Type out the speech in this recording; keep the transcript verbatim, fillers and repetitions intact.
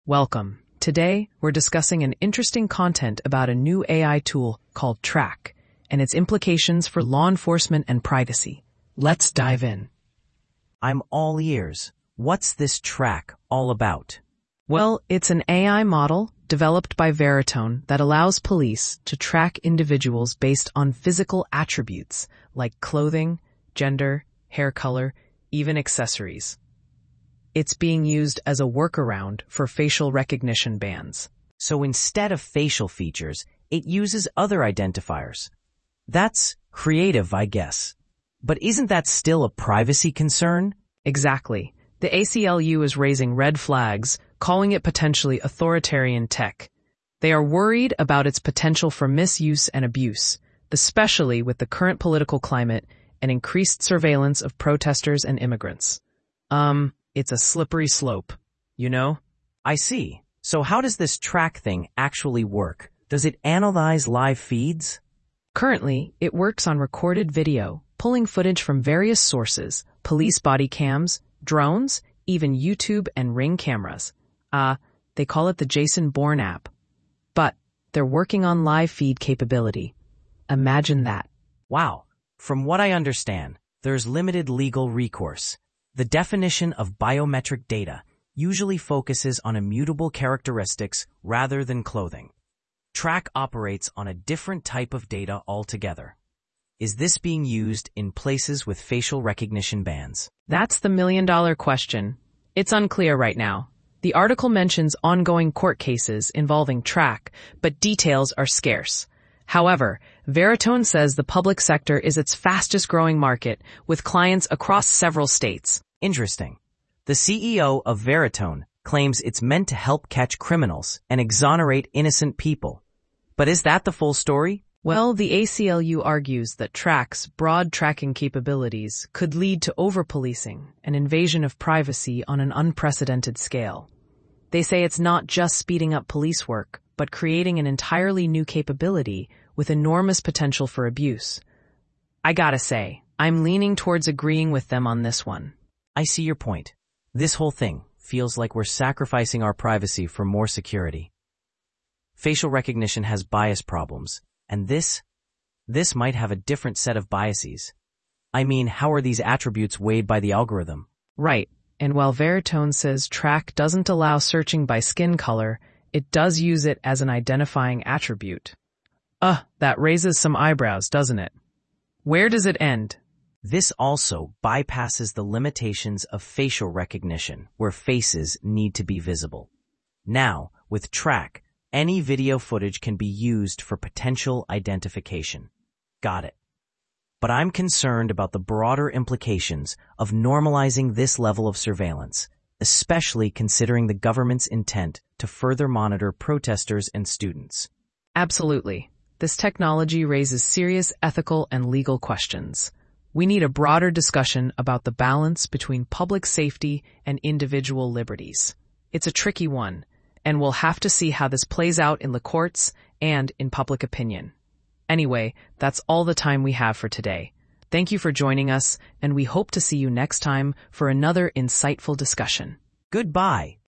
Welcome. Today, we're discussing an interesting content about a new A I tool called Track and its implications for law enforcement and privacy. Let's dive in. I'm all ears. What's this Track all about? Well, it's an A I model developed by Veritone that allows police to track individuals based on physical attributes like clothing, gender, hair color, even accessories. It's being used as a workaround for facial recognition bans. So instead of facial features, it uses other identifiers. That's creative, I guess. But isn't that still a privacy concern? Exactly. The A C L U is raising red flags, calling it potentially authoritarian tech. They are worried about its potential for misuse and abuse, especially with the current political climate and increased surveillance of protesters and immigrants. Um... It's a slippery slope, you know? I see. So how does this Track thing actually work? Does it analyze live feeds? Currently, it works on recorded video, pulling footage from various sources, police body cams, drones, even YouTube and Ring cameras. Uh, they call it the Jason Bourne app. But they're working on live feed capability. Imagine that. Wow. From what I understand, there's limited legal recourse. The definition of biometric data usually focuses on immutable characteristics rather than clothing. Track operates on a different type of data altogether. Is this being used in places with facial recognition bans? That's the million-dollar question. It's unclear right now. The article mentions ongoing court cases involving Track, but details are scarce. However, Veritone says the public sector is its fastest-growing market, with clients across several states. Interesting. The C E O of Veritone claims it's meant to help catch criminals and exonerate innocent people. But is that the full story? Well, the A C L U argues that Track's broad tracking capabilities could lead to over-policing, an invasion of privacy on an unprecedented scale. They say it's not just speeding up police work, but creating an entirely new capability with enormous potential for abuse. I gotta say, I'm leaning towards agreeing with them on this one. I see your point. This whole thing feels like we're sacrificing our privacy for more security. Facial recognition has bias problems, and this, this might have a different set of biases. I mean, how are these attributes weighed by the algorithm? Right, and while Veritone says Track doesn't allow searching by skin color, it does use it as an identifying attribute. Uh, that raises some eyebrows, doesn't it? Where does it end? This also bypasses the limitations of facial recognition, where faces need to be visible. Now, with Track, any video footage can be used for potential identification. Got it. But I'm concerned about the broader implications of normalizing this level of surveillance, especially considering the government's intent to further monitor protesters and students. Absolutely. This technology raises serious ethical and legal questions. We need a broader discussion about the balance between public safety and individual liberties. It's a tricky one, and we'll have to see how this plays out in the courts and in public opinion. Anyway, that's all the time we have for today. Thank you for joining us, and we hope to see you next time for another insightful discussion. Goodbye.